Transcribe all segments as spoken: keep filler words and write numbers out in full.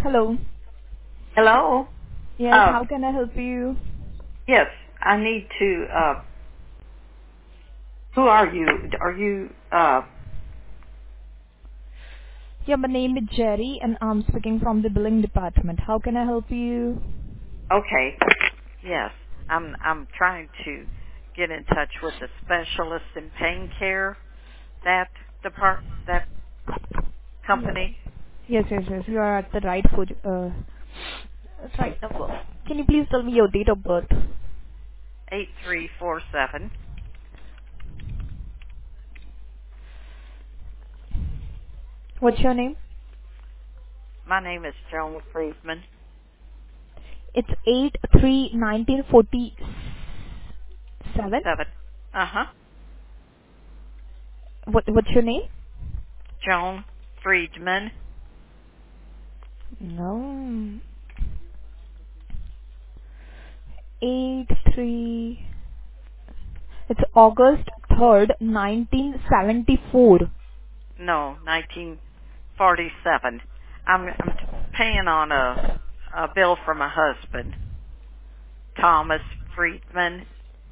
Hello. Hello? Yes, Uh, how can I help you? yes, I need to, uh, who are you? Are you, uh, Yeah, my name is Jerry and I'm speaking from the billing department. How can I help you? okay, yes, I'm, I'm trying to get in touch with the specialist in pain care, that depart, that Yes. company, Yes, yes, yes. You are at the right food, uh, right number. Can you please tell me your date of birth? eight three four seven. What's your name? My name is Joan Friedman. It's eight three nineteen forty seven. seven. Uh-huh. What, what's your name? Joan Friedman. No. eight three. It's August third, nineteen seventy-four. No, nineteen forty-seven. I'm, I'm paying on a, a bill for my husband, Thomas Friedman.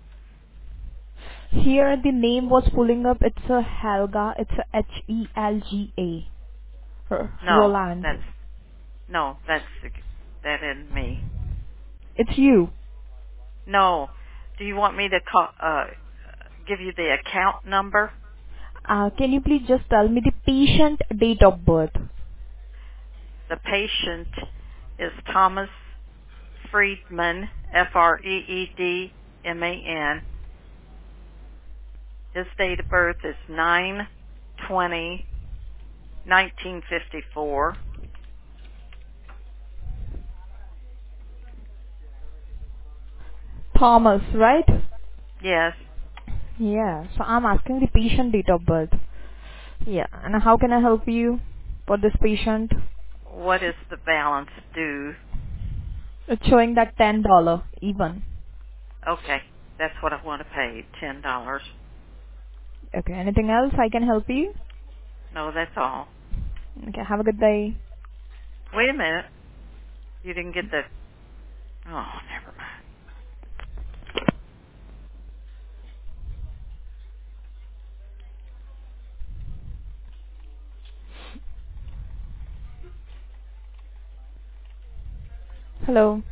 Here the name was pulling up. It's a Helga. It's a H E L G A. R- No, Roland. that's no, that's that isn't me. It's you. No. Do you want me to call, uh, give you the account number? Uh, can you please just tell me the patient date of birth? The patient is Thomas Friedman, F R E E D M A N. His date of birth is nine twenty nineteen fifty four. Thomas, right? Yes. Yeah. So I'm asking the patient date of birth. Yeah. And how can I help you for this patient? What is the balance due? It's showing that ten dollar even. Okay. That's what I want to pay, ten dollars. Okay. Anything else I can help you? No, that's all. Okay. Have a good day. Wait a minute. You didn't get the, oh, never mind. Hello.